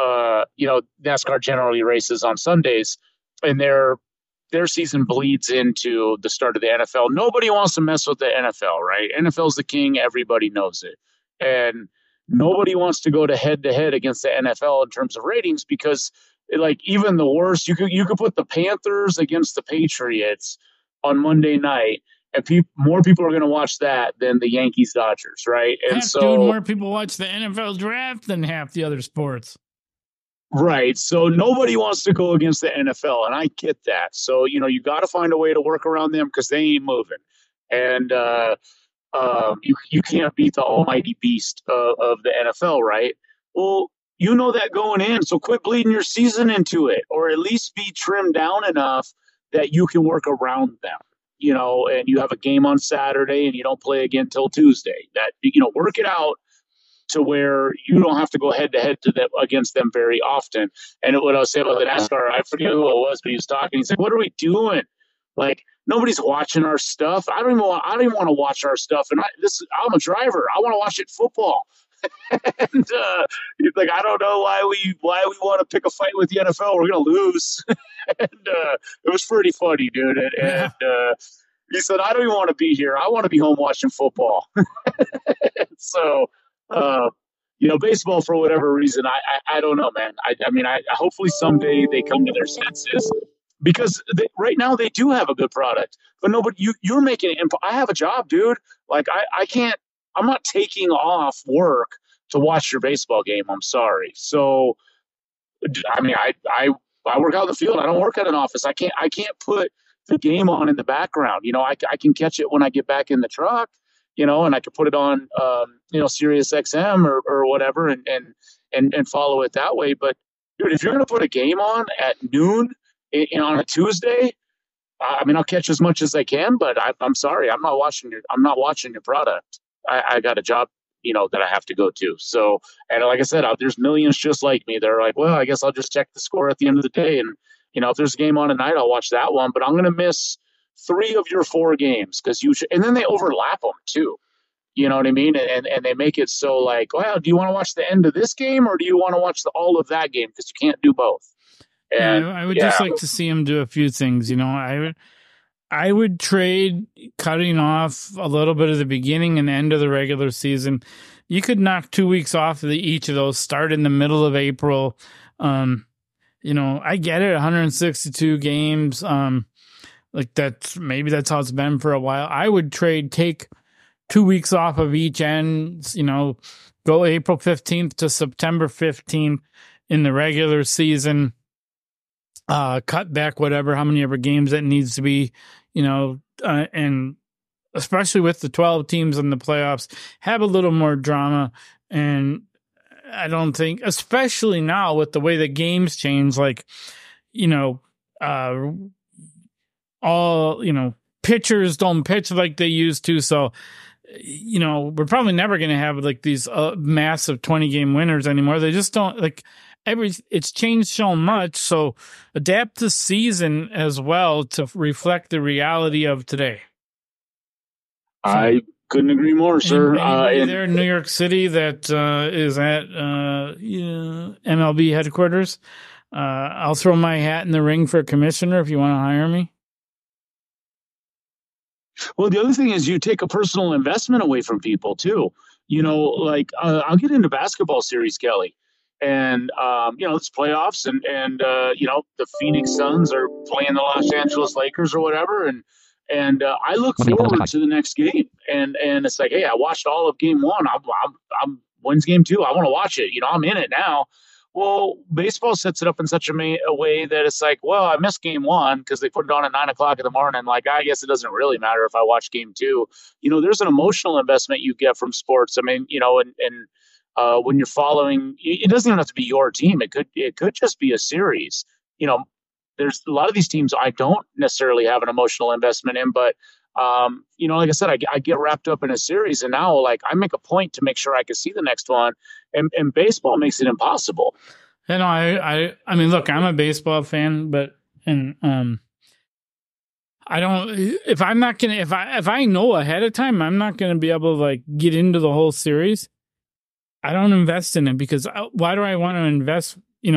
NASCAR generally races on Sundays, and their season bleeds into the start of the NFL. Nobody wants to mess with the NFL, right? NFL's the king. Everybody knows it. And nobody wants to go to head against the NFL in terms of ratings because, like, even the worst, you could put the Panthers against the Patriots on Monday night, and more people are going to watch that than the Yankees-Dodgers, right? And more people watch the NFL draft than half the other sports. Right. So nobody wants to go against the NFL, and I get that. So, you got to find a way to work around them because they ain't moving. And you can't beat the almighty beast of the NFL, right? Well, that going in, so quit bleeding your season into it, or at least be trimmed down enough that you can work around them. And you have a game on Saturday and you don't play again till Tuesday. That, work it out to where you don't have to go head to head against them very often. And what I was saying about the NASCAR, I forget who it was, but he was talking. He's like, "What are we doing? Like, nobody's watching our stuff. I don't even want to watch our stuff. And I'm a driver. I want to watch it football." And he's like, "I don't know why we want to pick a fight with the NFL. We're gonna lose." And it was pretty funny, dude. And he said, "I don't even want to be here. I want to be home watching football." So, baseball, for whatever reason, I don't know, man. I mean, hopefully someday they come to their senses, because right now they do have a good product, but nobody. You're making it. I have a job, dude. Like I can't. I'm not taking off work to watch your baseball game. I'm sorry. So, I mean, I work out in the field. I don't work at an office. I can't put the game on in the background. I can catch it when I get back in the truck, and I can put it on, Sirius XM or whatever and follow it that way. But dude, if you're going to put a game on at noon on a Tuesday, I mean, I'll catch as much as I can, but I'm sorry. I'm not watching your product. I got a job, that I have to go to. So, and like I said, there's millions just like me. They're like, well, I guess I'll just check the score at the end of the day. And, if there's a game on tonight, I'll watch that one, but I'm going to miss 3 of your 4 games and then they overlap them too. You know what I mean? And they make it so like, well, do you want to watch the end of this game or do you want to watch all of that game? Because you can't do both. And I would just like to see him do a few things. I would trade cutting off a little bit of the beginning and end of the regular season. You could knock 2 weeks off of each of those, start in the middle of April. I get it, 162 games. Maybe that's how it's been for a while. I would take 2 weeks off of each end, go April 15th to September 15th in the regular season. Cut back how many ever games it needs to be, and especially with the 12 teams in the playoffs, have a little more drama. And I don't think, especially now with the way the games change, pitchers don't pitch like they used to. So, we're probably never going to have these massive 20-game winners anymore. They just don't it's changed so much. So adapt the season as well to reflect the reality of today. I couldn't agree more, sir. There in New York City that is at MLB headquarters. I'll throw my hat in the ring for a commissioner if you want to hire me. Well, the other thing is you take a personal investment away from people too. Like I'll get into basketball series, Kelly, and it's playoffs, and the Phoenix Suns are playing the Los Angeles Lakers or whatever, and I look forward to the next game, and it's like, hey, I watched all of game one. I'm when's game two? I want to watch it. I'm in it now. Well, baseball sets it up in such a way that it's like, well, I missed game one because they put it on at 9 o'clock in the morning. Like, I guess it doesn't really matter if I watch game two. There's an emotional investment you get from sports. I mean, when you're following, it doesn't even have to be your team. It could just be a series. There's a lot of these teams I don't necessarily have an emotional investment in, but like I said, I get wrapped up in a series, and now like I make a point to make sure I can see the next one, and baseball makes it impossible. I mean, look, I'm a baseball fan, but I don't. If I know ahead of time, I'm not gonna be able to like get into the whole series. I don't invest in it because why do I want to invest?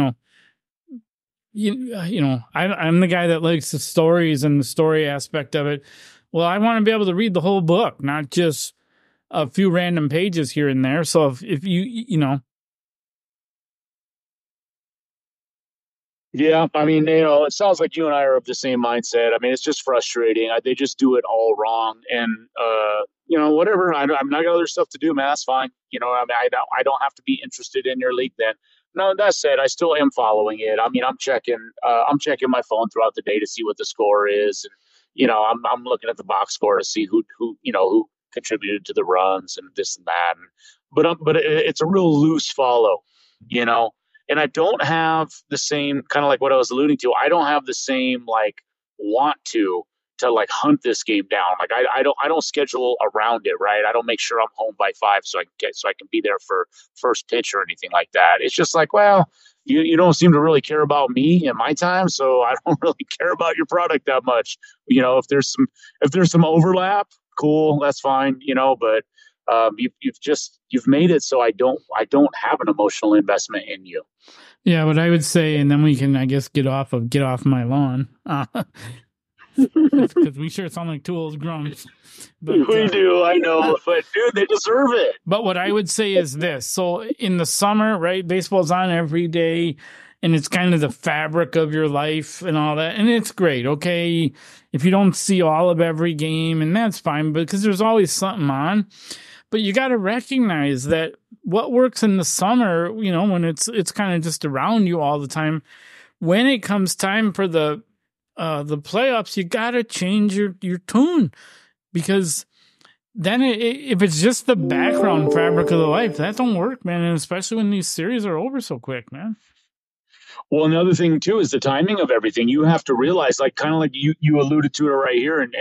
I'm the guy that likes the stories and the story aspect of it. Well, I want to be able to read the whole book, not just a few random pages here and there. So if Yeah, I mean, it sounds like you and I are of the same mindset. I mean, it's just frustrating. They just do it all wrong, and whatever. I'm not got other stuff to do, man. That's fine. I mean, I don't have to be interested in your league then. No, that said, I still am following it. I mean, I'm checking my phone throughout the day to see what the score is, and I'm looking at the box score to see who contributed to the runs and this and that. But it's a real loose follow, and I don't have the same kind of like what I was alluding to. I don't have the same like want to like hunt this game down. Like I don't schedule around it, right? I don't make sure I'm home by 5 so I can be there for first pitch or anything like that. It's just like, well, you don't seem to really care about me and my time, so I don't really care about your product that much. If there's some overlap, cool, that's fine. But you've made it so I don't have an emotional investment in you. Yeah, what I would say, and then we can, I guess, get off my lawn. Because we sure sound like two old grumps. But, we do, I know, but dude, they deserve it. But what I would say is this. So in the summer, right, baseball's on every day, and it's kind of the fabric of your life and all that. And it's great, okay? If you don't see all of every game, and that's fine, because there's always something on. But you got to recognize that what works in the summer, when it's kind of just around you all the time, when it comes time for the playoffs, you got to change your tune, because then if it's just the background fabric of the life, that don't work, man. And especially when these series are over so quick, man. Well, another thing too is the timing of everything. You have to realize, like, kind of like you alluded to it right here, and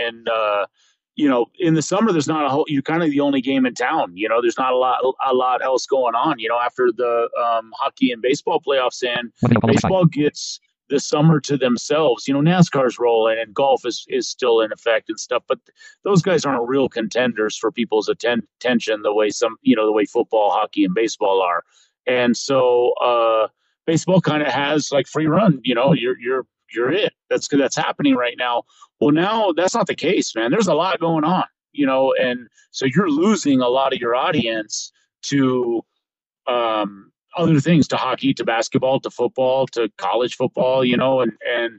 in the summer, there's not you're kind of the only game in town. There's not a lot else going on. After the hockey and baseball playoffs end, baseball gets the summer to themselves. NASCAR's rolling and golf is still in effect and stuff, but those guys aren't real contenders for people's attention the way the way football, hockey, and baseball are. And so baseball kind of has like free run. You're it. That's happening right now. Well, now that's not the case, man. There's a lot going on, and so you're losing a lot of your audience to other things, to hockey, to basketball, to football, to college football, and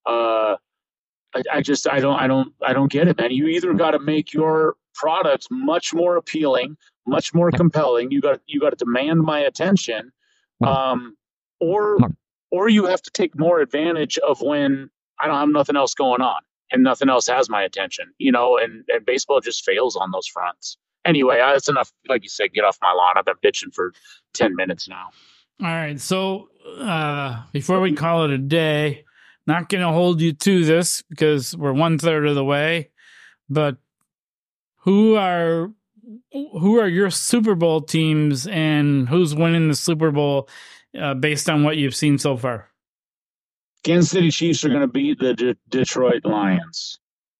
I don't get it, man. You either got to make your product much more appealing, much more compelling. You got to demand my attention, or you have to take more advantage of when I don't have nothing else going on and nothing else has my attention, and baseball just fails on those fronts. Anyway, that's enough. Like you said, get off my lawn. I've been bitching for 10 minutes now. All right. So before we call it a day, not going to hold you to this because we're 1/3 of the way, but who are your Super Bowl teams and who's winning the Super Bowl based on what you've seen so far? Kansas City Chiefs are going to beat the Detroit Lions.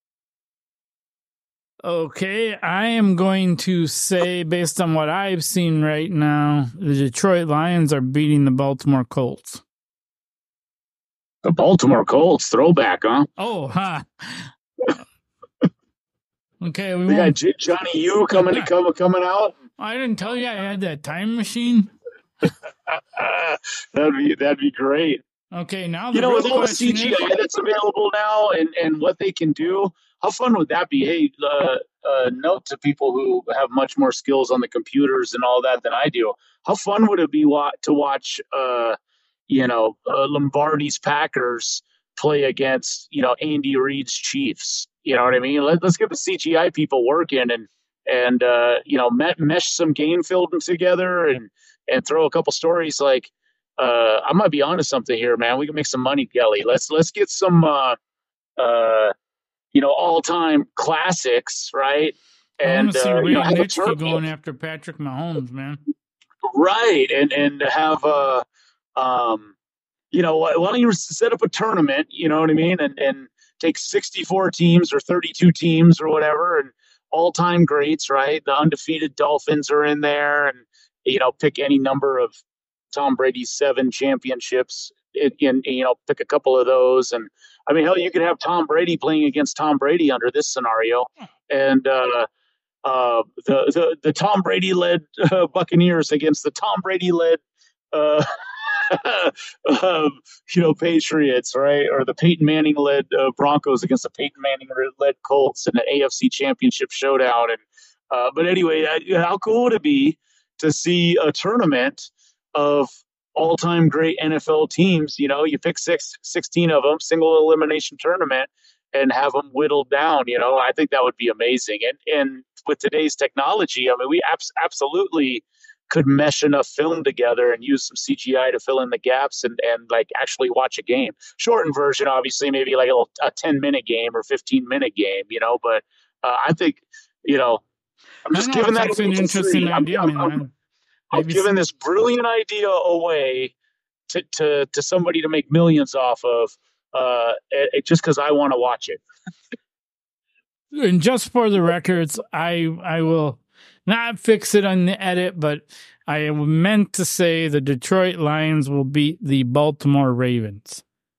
Okay, I am going to say, based on what I've seen right now, the Detroit Lions are beating the Baltimore Colts. The Baltimore Colts, throwback, huh? Oh, huh. Okay, we got Johnny U coming out. I didn't tell you I had that time machine. That'd be great. Okay, now with all the CGI that's available now and what they can do, how fun would that be? Hey, note to people who have much more skills on the computers and all that than I do. How fun would it be to watch, Lombardi's Packers play against, Andy Reid's Chiefs? You know what I mean? Let's get the CGI people working and mesh some game film together and throw a couple stories like. I might be onto something here, man. We can make some money, Kelly. Let's get some, all-time classics, right? And Ray Nitschke going after Patrick Mahomes, man. Right, and have why don't you set up a tournament? You know what I mean? And take 64 teams or 32 teams or whatever, and all-time greats, right? The undefeated Dolphins are in there, and pick any number of Tom Brady's 7 championships pick a couple of those. And I mean, hell, you could have Tom Brady playing against Tom Brady under this scenario. And the Tom Brady led Buccaneers against the Tom Brady led, Patriots, right? Or the Peyton Manning led Broncos against the Peyton Manning led Colts in the AFC Championship showdown. And but anyway, how cool would it be to see a tournament of all-time great NFL teams? You pick 16 of them, single elimination tournament, and have them whittled down. I think that would be amazing. And with today's technology, I mean, we absolutely could mesh enough film together and use some CGI to fill in the gaps and like actually watch a game. Shortened version, obviously, maybe like a 10-minute game or 15-minute game, but I think, I'm just giving that an interesting idea. I've given this brilliant idea away to somebody to make millions off of, just because I want to watch it. And just for the records, I will not fix it on the edit, but I meant to say the Detroit Lions will beat the Baltimore Ravens.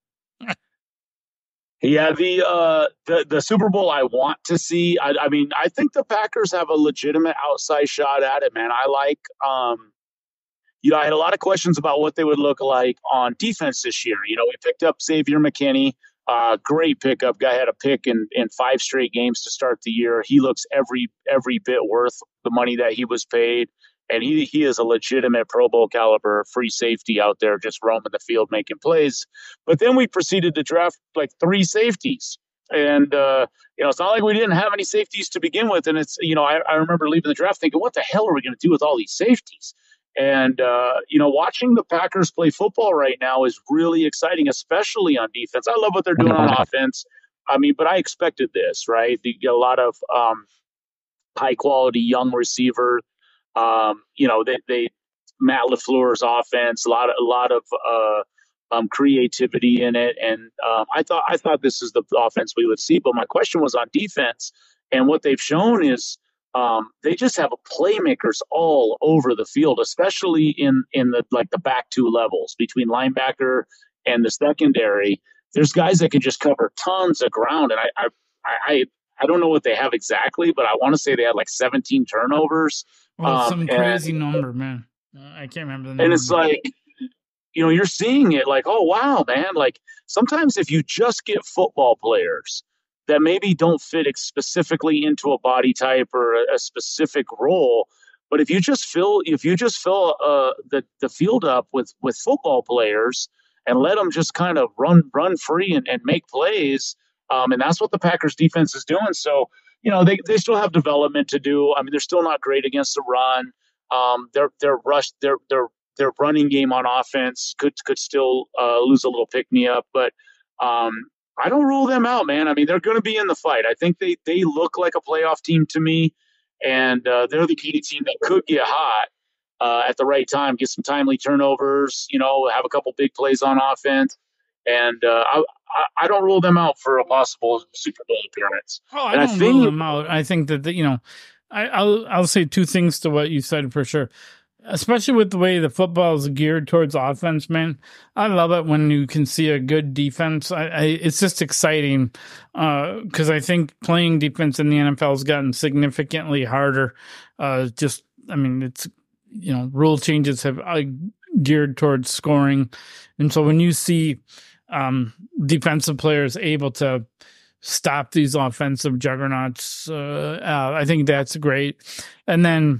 Yeah, the Super Bowl I want to see. I mean, I think the Packers have a legitimate outside shot at it, man. I like, I had a lot of questions about what they would look like on defense this year. We picked up Xavier McKinney, great pickup. Guy had a pick in 5 straight games to start the year. He looks every bit worth the money that he was paid. And he is a legitimate Pro Bowl caliber free safety out there just roaming the field making plays. But then we proceeded to draft like 3 safeties. And, it's not like we didn't have any safeties to begin with. And it's, I remember leaving the draft thinking, what the hell are we going to do with all these safeties? And, watching the Packers play football right now is really exciting, especially on defense. I love what they're doing on offense. I mean, but I expected this, right? You get a lot of high quality young receiver. They Matt LaFleur's offense, a lot of creativity in it, and I thought this is the offense we would see. But my question was on defense, and what they've shown is they just have playmakers all over the field, especially in the back 2 levels between linebacker and the secondary. There's guys that can just cover tons of ground, and I don't know what they have exactly, but I want to say they had like 17 turnovers. Well, some crazy number, man. I can't remember the number. And it's like, you're seeing it like, oh, wow, man. Like sometimes if you just get football players that maybe don't fit specifically into a body type or a specific role, but if you just fill the field up with football players and let them just kind of run free and make plays, and that's what the Packers defense is doing. So, they still have development to do. I mean, they're still not great against the run. Their running game on offense could still lose a little pick me up, but I don't rule them out, man. I mean, they're going to be in the fight. I think they look like a playoff team to me, and they're the key team that could get hot at the right time, get some timely turnovers, have a couple big plays on offense. And I don't rule them out for a possible Super Bowl appearance. Oh, I don't rule them out. I think that, I'll say 2 things to what you said for sure. Especially with the way the football is geared towards offense, man. I love it when you can see a good defense. It's just exciting because I think playing defense in the NFL has gotten significantly harder just I mean, it's, rule changes have geared towards scoring. And so when you see defensive players able to stop these offensive juggernauts, I think that's great. And then,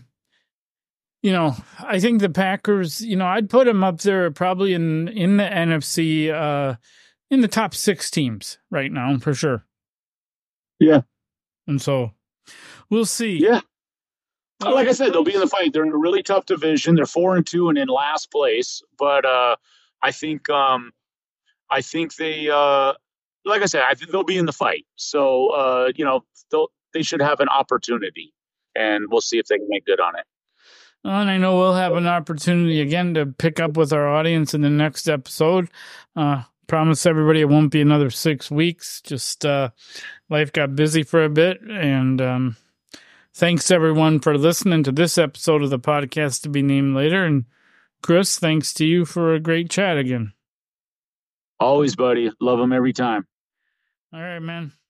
I think the Packers, I'd put them up there probably in the NFC, in the top 6 teams right now, for sure. Yeah. And so we'll see. Yeah. Like I said, they'll be in the fight. They're in a really tough division. They're 4-2 and in last place. But I think they, like I said, I think they'll be in the fight. So, they should have an opportunity, and we'll see if they can make good on it. And I know we'll have an opportunity again to pick up with our audience in the next episode. Promise everybody it won't be another 6 weeks. Just life got busy for a bit. And thanks, everyone, for listening to this episode of the podcast to be named later. And Chris, thanks to you for a great chat again. Always, buddy. Love them every time. All right, man.